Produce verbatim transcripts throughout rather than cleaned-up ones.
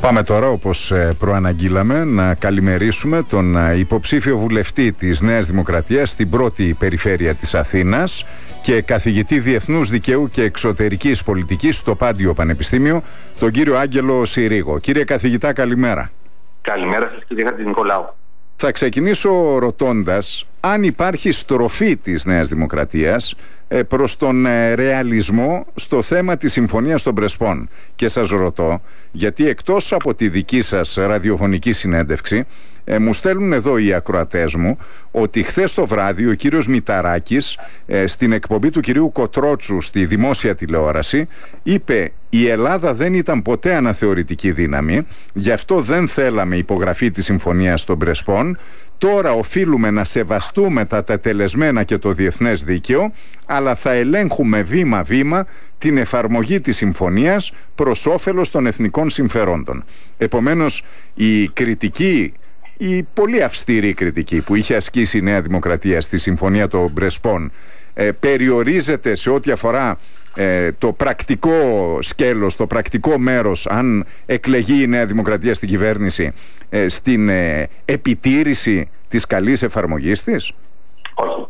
Πάμε τώρα, όπως προαναγγείλαμε, να καλημερίσουμε τον υποψήφιο βουλευτή της Νέας Δημοκρατίας στην πρώτη περιφέρεια της Αθήνας και καθηγητή Διεθνούς Δικαίου και Εξωτερικής Πολιτικής στο Πάντιο Πανεπιστήμιο, τον κύριο Άγγελο Συρίγο. Κύριε καθηγητά, καλημέρα. Καλημέρα σας, κύριε Χατζηνικολάου. Θα ξεκινήσω ρωτώντας αν υπάρχει στροφή της Νέας Δημοκρατίας προς τον ρεαλισμό στο θέμα της Συμφωνίας των Πρεσπών. Και σας ρωτώ, γιατί εκτός από τη δική σας ραδιοφωνική συνέντευξη, ε, μου στέλνουν εδώ οι ακροατές μου ότι χθες το βράδυ ο κύριος Μηταράκης ε, στην εκπομπή του κυρίου Κοτρότσου στη δημόσια τηλεόραση είπε: η Ελλάδα δεν ήταν ποτέ αναθεωρητική δύναμη, γι' αυτό δεν θέλαμε υπογραφή της Συμφωνίας των Πρεσπών. Τώρα οφείλουμε να σεβαστούμε τα τετελεσμένα και το διεθνές δίκαιο, αλλά θα ελέγχουμε βήμα-βήμα την εφαρμογή της συμφωνίας προς όφελος των εθνικών συμφερόντων. Επομένως, η κριτική, η πολύ αυστηρή κριτική που είχε ασκήσει η Νέα Δημοκρατία στη Συμφωνία των Πρεσπών ε, περιορίζεται σε ό,τι αφορά ε, το πρακτικό σκέλος, το πρακτικό μέρος, αν εκλεγεί η Νέα Δημοκρατία στην κυβέρνηση, ε, στην ε, επιτήρηση της καλής εφαρμογής της. Όχι.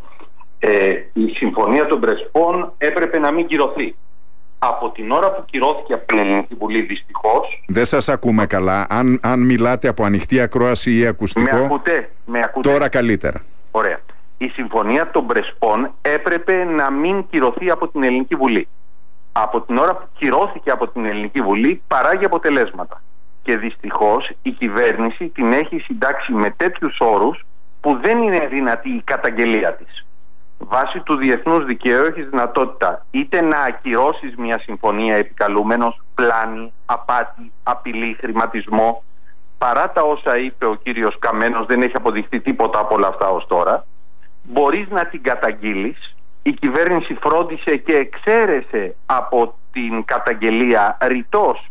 Ε, η Συμφωνία των Πρεσπών έπρεπε να μην κυρωθεί. Από την ώρα που κυρώθηκε από την Ελληνική Βουλή, δυστυχώς... Δεν σας ακούμε καλά. Αν, αν μιλάτε από ανοιχτή ακρόαση ή ακουστικό... Με ακούτε, με ακούτε. Τώρα καλύτερα. Ωραία. Η Συμφωνία των Πρεσπών έπρεπε να μην κυρωθεί από την Ελληνική Βουλή. Από την ώρα που κυρώθηκε από την Ελληνική Βουλή, παράγει αποτελέσματα. Και δυστυχώς η κυβέρνηση την έχει συντάξει με τέτοιους όρους που δεν είναι δυνατή η καταγγελία της. Βάσει του διεθνούς δικαίου έχεις δυνατότητα είτε να ακυρώσεις μια συμφωνία επικαλούμενος πλάνη, απάτη, απειλή, χρηματισμό. Παρά τα όσα είπε ο κύριος Καμένος, δεν έχει αποδειχθεί τίποτα από όλα αυτά ως τώρα. Μπορείς να την καταγγείλεις. Η κυβέρνηση φρόντισε και εξαίρεσε από την καταγγελία ρητός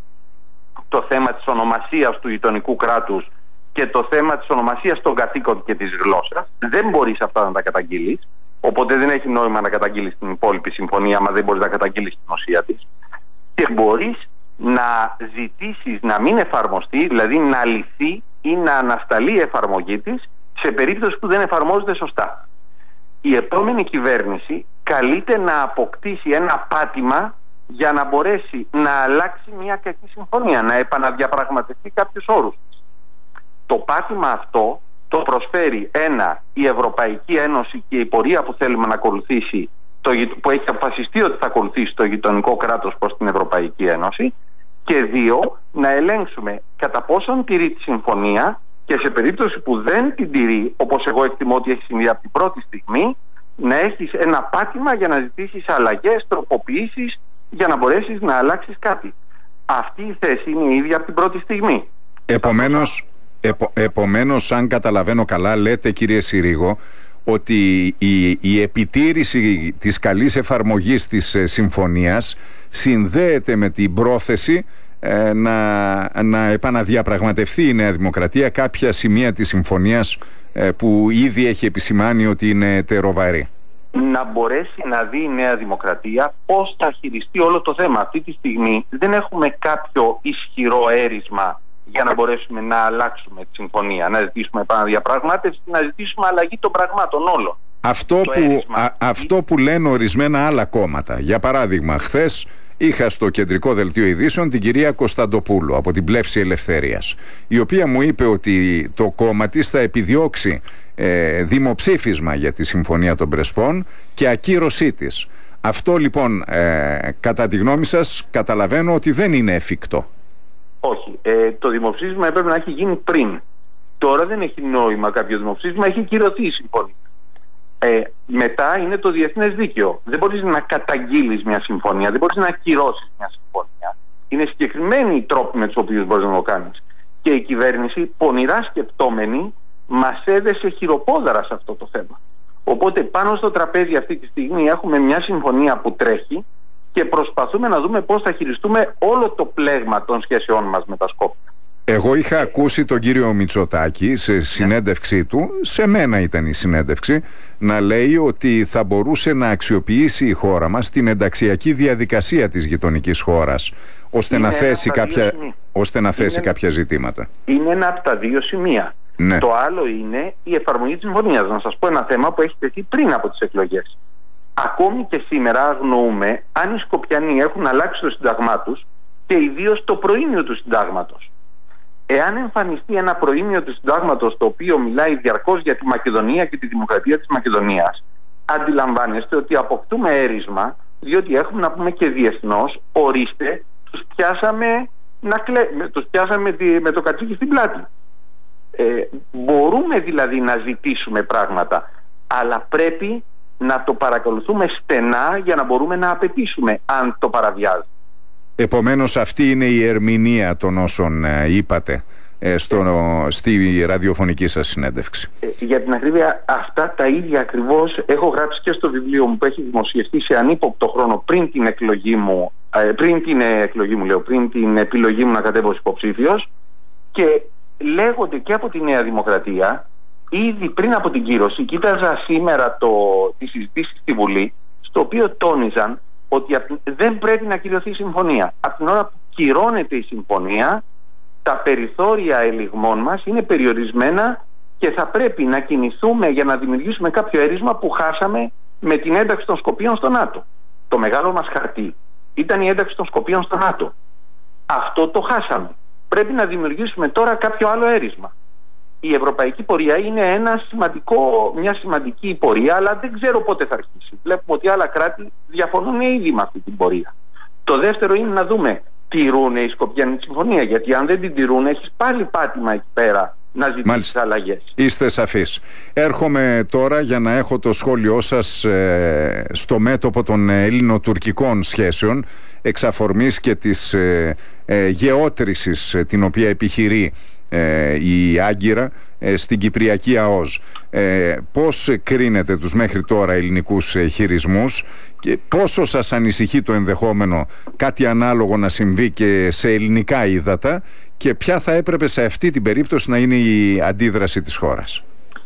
το θέμα της ονομασίας του γειτονικού κράτους και το θέμα της ονομασίας των κατοίκων και της γλώσσας. Δεν μπορείς αυτά να τα καταγγείλεις. Οπότε δεν έχει νόημα να καταγγείλεις την υπόλοιπη συμφωνία, άμα δεν μπορείς να καταγγείλεις την ουσία της. Και μπορείς να ζητήσεις να μην εφαρμοστεί, δηλαδή να λυθεί ή να ανασταλεί η εφαρμογή της σε περίπτωση που δεν εφαρμόζεται σωστά. Η επόμενη κυβέρνηση καλείται να αποκτήσει ένα πάτημα για να μπορέσει να αλλάξει μια κακή συμφωνία, να επαναδιαπραγματευτεί κάποιους όρους. Το πάτημα αυτό το προσφέρει ένα, η Ευρωπαϊκή Ένωση και η πορεία που θέλουμε να ακολουθήσει, το, που έχει αποφασιστεί ότι θα ακολουθήσει το γειτονικό κράτος προς την Ευρωπαϊκή Ένωση, και δύο, να ελέγξουμε κατά πόσον τηρεί τη συμφωνία και σε περίπτωση που δεν την τηρεί, όπως εγώ εκτιμώ ότι έχει συμβεί από την πρώτη στιγμή, να έχεις ένα πάτημα για να ζητήσεις αλλαγές, τροποποιήσεις, για να μπορέσεις να αλλάξεις κάτι. Αυτή η θέση είναι η ίδια από την πρώτη στιγμή. Επομένως, Επο, επομένως, αν καταλαβαίνω καλά, λέτε, κύριε Συρίγο, ότι η, η επιτήρηση της καλής εφαρμογής της ε, συμφωνίας συνδέεται με την πρόθεση ε, να, να επαναδιαπραγματευτεί η Νέα Δημοκρατία κάποια σημεία της συμφωνίας ε, που ήδη έχει επισημάνει ότι είναι τεροβαρή. Να μπορέσει να δει η Νέα Δημοκρατία πώς θα χειριστεί όλο το θέμα. Αυτή τη στιγμή δεν έχουμε κάποιο ισχυρό έρισμα για να μπορέσουμε να αλλάξουμε τη συμφωνία, να ζητήσουμε επαναδιαπραγμάτευση, να ζητήσουμε αλλαγή των πραγμάτων όλων. Αυτό, που, α, αυτό που λένε ορισμένα άλλα κόμματα. Για παράδειγμα, χθες είχα στο κεντρικό δελτίο ειδήσεων την κυρία Κωνσταντοπούλου από την Πλεύση Ελευθερίας, η οποία μου είπε ότι το κόμμα της θα επιδιώξει ε, δημοψήφισμα για τη Συμφωνία των Πρεσπών και ακύρωσή της. Αυτό λοιπόν, ε, κατά τη γνώμη σας, καταλαβαίνω ότι δεν είναι εφικτό. Όχι. Ε, το δημοψήφισμα έπρεπε να έχει γίνει πριν. Τώρα δεν έχει νόημα κάποιο δημοψήφισμα, έχει κυρωθεί η συμφωνία. Ε, μετά είναι το διεθνές δίκαιο. Δεν μπορείς να καταγγείλεις μια συμφωνία, δεν μπορείς να ακυρώσεις μια συμφωνία. Είναι συγκεκριμένοι οι τρόποι με τους οποίους μπορείς να το κάνεις. Και η κυβέρνηση, πονηρά σκεπτόμενη, μας έδεσε χειροπόδαρα σε αυτό το θέμα. Οπότε πάνω στο τραπέζι αυτή τη στιγμή έχουμε μια συμφωνία που τρέχει και προσπαθούμε να δούμε πώς θα χειριστούμε όλο το πλέγμα των σχέσεών μας με τα Σκόπια. Εγώ είχα ακούσει τον κύριο Μητσοτάκη σε συνέντευξή του, σε μένα ήταν η συνέντευξη, να λέει ότι θα μπορούσε να αξιοποιήσει η χώρα μας την ενταξιακή διαδικασία της γειτονικής χώρας, ώστε είναι να θέσει, κάποια, ώστε να θέσει είναι, κάποια ζητήματα. Είναι ένα από τα δύο σημεία. Ναι. Το άλλο είναι η εφαρμογή της συμφωνίας. Να σας πω ένα θέμα που έχει τεθεί πριν από τις εκλογές. Ακόμη και σήμερα αγνοούμε αν οι Σκοπιανοί έχουν αλλάξει το σύνταγμά τους και ιδίως το προήμιο του συντάγματος. Εάν εμφανιστεί ένα προήμιο του συντάγματος το οποίο μιλάει διαρκώς για τη Μακεδονία και τη δημοκρατία της Μακεδονίας, αντιλαμβάνεστε ότι αποκτούμε έρισμα, διότι έχουμε να πούμε και διεθνώς, ορίστε, τους πιάσαμε, να κλε... τους πιάσαμε με το κατσίκι στην πλάτη. Ε, μπορούμε δηλαδή να ζητήσουμε πράγματα, αλλά πρέπει να το παρακολουθούμε στενά για να μπορούμε να απαιτήσουμε αν το παραβιάζει. Επομένως αυτή είναι η ερμηνεία των όσων ε, είπατε ε, στο, ε, στη ραδιοφωνική σας συνέντευξη. Ε, για την ακρίβεια, αυτά τα ίδια ακριβώς έχω γράψει και στο βιβλίο μου που έχει δημοσιευτεί σε ανύποπτο χρόνο πριν την εκλογή μου, ε, πριν την εκλογή μου λέω, πριν την επιλογή μου να κατέβω ως υποψήφιος, και λέγονται και από τη Νέα Δημοκρατία ήδη πριν από την κύρωση. Κοίταζα σήμερα το, τις συζητήσεις στη Βουλή, στο οποίο τόνιζαν ότι δεν πρέπει να κυρωθεί η συμφωνία. Από την ώρα που κυρώνεται η συμφωνία, τα περιθώρια ελιγμών μας είναι περιορισμένα και θα πρέπει να κινηθούμε για να δημιουργήσουμε κάποιο έρισμα που χάσαμε με την ένταξη των Σκοπίων στο ΝΑΤΟ. Το μεγάλο μας χαρτί ήταν η ένταξη των Σκοπίων στο ΝΑΤΟ. Αυτό το χάσαμε. Πρέπει να δημιουργήσουμε τώρα κάποιο άλλο έρισμα. Η ευρωπαϊκή πορεία είναι ένα σημαντικό, μια σημαντική πορεία, αλλά δεν ξέρω πότε θα αρχίσει. Βλέπουμε ότι άλλα κράτη διαφωνούν ήδη με αυτή την πορεία. Το δεύτερο είναι να δούμε, τηρούν οι Σκοπιανοί τη συμφωνία, γιατί αν δεν την τηρούν, έχεις πάλι πάτημα εκεί πέρα να ζητήσεις αλλαγές. Είστε σαφείς. Έρχομαι τώρα για να έχω το σχόλιο σας ε, στο μέτωπο των ελληνοτουρκικών σχέσεων, εξ αφορμής και της ε, ε, γεώτρησης ε, την οποία επιχειρεί Ε, η Άγκυρα ε, στην Κυπριακή ΑΟΣ. Ε, πώς κρίνετε τους μέχρι τώρα ελληνικούς ε, χειρισμούς και πόσο σας ανησυχεί το ενδεχόμενο κάτι ανάλογο να συμβεί και σε ελληνικά ύδατα, και ποια θα έπρεπε σε αυτή την περίπτωση να είναι η αντίδραση της χώρας?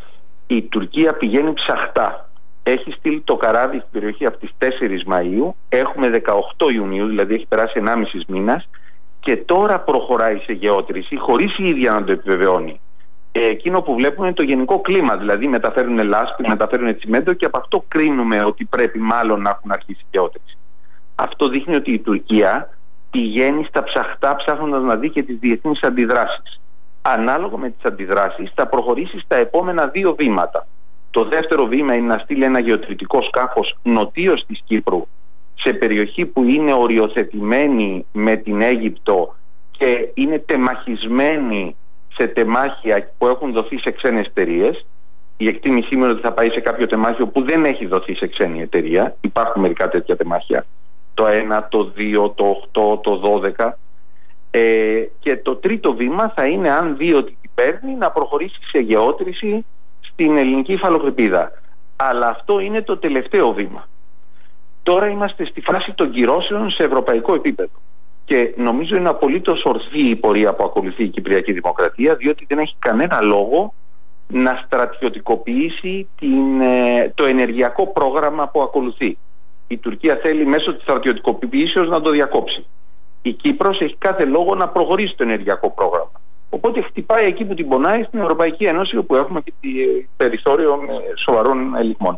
Η Τουρκία πηγαίνει ψαχτά. Έχει στείλει το καράβι στην περιοχή από τις τέσσερις Μαΐου. Έχουμε δεκαοκτώ Ιουνίου, δηλαδή έχει περάσει ενάμιση μήνας, και τώρα προχωράει σε γεώτρηση χωρίς η ίδια να το επιβεβαιώνει. Ε, εκείνο που βλέπουμε είναι το γενικό κλίμα, δηλαδή μεταφέρουν λάσπη, μεταφέρουν τσιμέντο, και από αυτό κρίνουμε ότι πρέπει μάλλον να έχουν αρχίσει γεώτρηση. Αυτό δείχνει ότι η Τουρκία πηγαίνει στα ψαχτά, ψάχνοντας να δει και τις διεθνείς αντιδράσεις. Ανάλογα με τις αντιδράσεις θα προχωρήσει στα επόμενα δύο βήματα. Το δεύτερο βήμα είναι να στείλει ένα γεωτρητικό σκάφος νοτίως της Κύπρου, σε περιοχή που είναι οριοθετημένη με την Αίγυπτο και είναι τεμαχισμένη σε τεμάχια που έχουν δοθεί σε ξένες εταιρείες. Η εκτίμησή είναι ότι θα πάει σε κάποιο τεμάχιο που δεν έχει δοθεί σε ξένη εταιρεία. Υπάρχουν μερικά τέτοια τεμάχια. Το ένα, το δύο, το οκτώ, το δώδεκα. Ε, και το τρίτο βήμα θα είναι, αν δει ότι την παίρνει, να προχωρήσει σε γεώτρηση στην ελληνική υφαλοκρηπίδα. Αλλά αυτό είναι το τελευταίο βήμα. Τώρα είμαστε στη φάση των κυρώσεων σε ευρωπαϊκό επίπεδο. Και νομίζω είναι απολύτως ορθή η πορεία που ακολουθεί η Κυπριακή Δημοκρατία, διότι δεν έχει κανένα λόγο να στρατιωτικοποιήσει την, το ενεργειακό πρόγραμμα που ακολουθεί. Η Τουρκία θέλει μέσω της στρατιωτικοποιήσεως να το διακόψει. Η Κύπρος έχει κάθε λόγο να προχωρήσει το ενεργειακό πρόγραμμα. Οπότε χτυπάει εκεί που την πονάει, στην Ευρωπαϊκή Ένωση, όπου έχουμε και περιθώριο σοβαρών ελιγμών.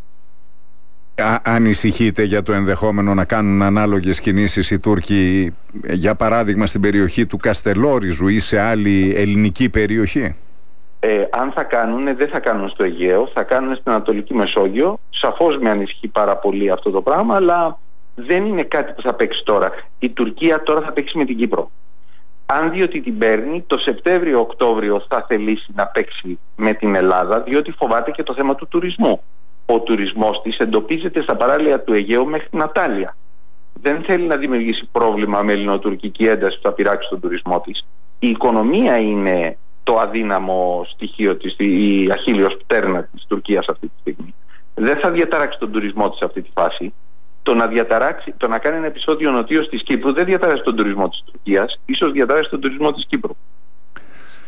Α, ανησυχείτε για το ενδεχόμενο να κάνουν ανάλογες κινήσεις οι Τούρκοι, για παράδειγμα στην περιοχή του Καστελόριζου ή σε άλλη ελληνική περιοχή? Ε, αν θα κάνουν, δεν θα κάνουν στο Αιγαίο, θα κάνουν στην Ανατολική Μεσόγειο. Σαφώς με ανησυχεί πάρα πολύ αυτό το πράγμα, αλλά δεν είναι κάτι που θα παίξει τώρα. Η Τουρκία τώρα θα παίξει με την Κύπρο. Αν δει ότι την παίρνει, το Σεπτέμβριο-Οκτώβριο θα θελήσει να παίξει με την Ελλάδα, διότι φοβάται και το θέμα του τουρισμού. Ο τουρισμός της εντοπίζεται στα παράλια του Αιγαίου μέχρι την Ατάλεια. Δεν θέλει να δημιουργήσει πρόβλημα με ελληνοτουρκική ένταση που θα πειράξει τον τουρισμό της. Η οικονομία είναι το αδύναμο στοιχείο της, η αχίλλειος πτέρνα της Τουρκίας αυτή τη στιγμή. Δεν θα διαταράξει τον τουρισμό της σε αυτή τη φάση. Το να, διαταράξει, το να κάνει ένα επεισόδιο νοτίως της Κύπρου δεν διαταράξει τον τουρισμό της Τουρκίας, ίσως διαταράξει τον τουρισμό της Κύπρου.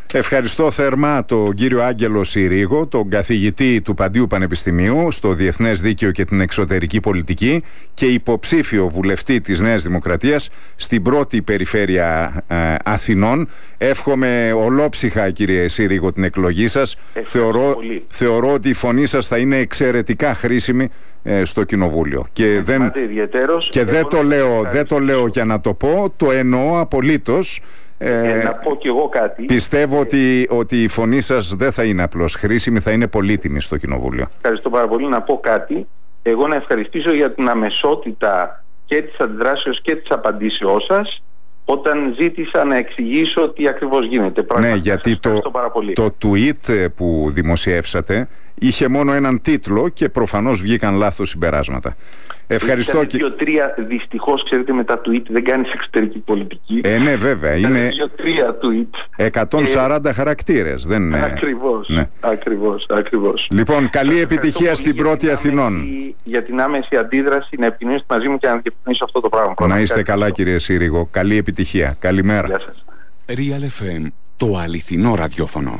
Ευχαριστώ θερμά τον κύριο Άγγελο Συρίγο, τον καθηγητή του Παντίου Πανεπιστημίου στο Διεθνές Δίκαιο και την Εξωτερική Πολιτική και υποψήφιο βουλευτή της Νέας Δημοκρατίας στην πρώτη περιφέρεια ε, Αθηνών. Εύχομαι ολόψυχα, κύριε Συρίγο, την εκλογή σας. Θεωρώ, θεωρώ ότι η φωνή σας θα είναι εξαιρετικά χρήσιμη ε, στο Κοινοβούλιο. Και δεν, και δεν το, λέω, δεν το λέω για να το πω, το εννοώ απολύτως. Ε, να πω κι εγώ κάτι. Πιστεύω ε, ότι, ότι η φωνή σας δεν θα είναι απλώς χρήσιμη, θα είναι πολύτιμη στο Κοινοβούλιο. Ευχαριστώ πάρα πολύ. Να πω κάτι. Εγώ να ευχαριστήσω για την αμεσότητα και της αντιδράσεως και της απαντήσεώς σας όταν ζήτησα να εξηγήσω τι ακριβώς γίνεται. Πραγματικά, ναι, γιατί το, το tweet που δημοσιεύσατε είχε μόνο έναν τίτλο και προφανώς βγήκαν λάθος συμπεράσματα. Ευχαριστώ. Ήταν δύο-τρία, δυστυχώς, ξέρετε, με τα tweet δεν κάνεις εξωτερική πολιτική. Ε, ναι, βέβαια. Είναι δύο-τρία tweet. εκατόν σαράντα ε, χαρακτήρες. Δεν είναι... Ακριβώς, ναι. ακριβώς, ακριβώς. Λοιπόν, καλή επιτυχία στην πρώτη Αθηνών. Άμεση, για την άμεση αντίδραση, να επικοινωνήσετε μαζί μου και να διευκρινίσω αυτό το πράγμα. Να είστε καλά, κύριε Σύριγο. Καλή επιτυχία. Καλημέρα. Γεια σας. Real εφ εμ, το αληθινό ραδιόφωνο.